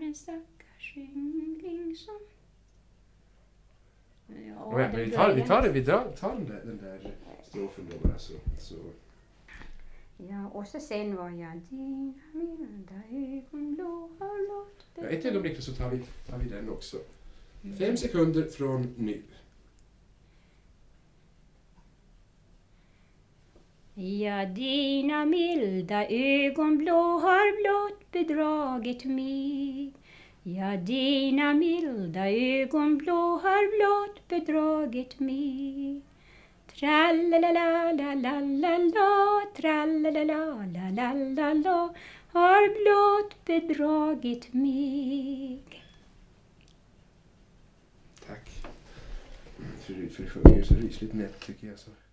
en stackars yngling som... Ja, Men vi tar den där strofen då bara så. Ja, och så sen var jag dina milda ögonblå har blått. Ja, ett ögonblick så tar vi den också. 5 sekunder från nu. Ja, dina milda ögonblå har blott bedragit mig. Ja, dina milda ögonblå har blott bedragit mig. Tralala-la-la-la-la-la, tralala-la-la-la-la, har blott bedragit mig. Tack. För det sjunger ju så rysligt nätt tycker jag så.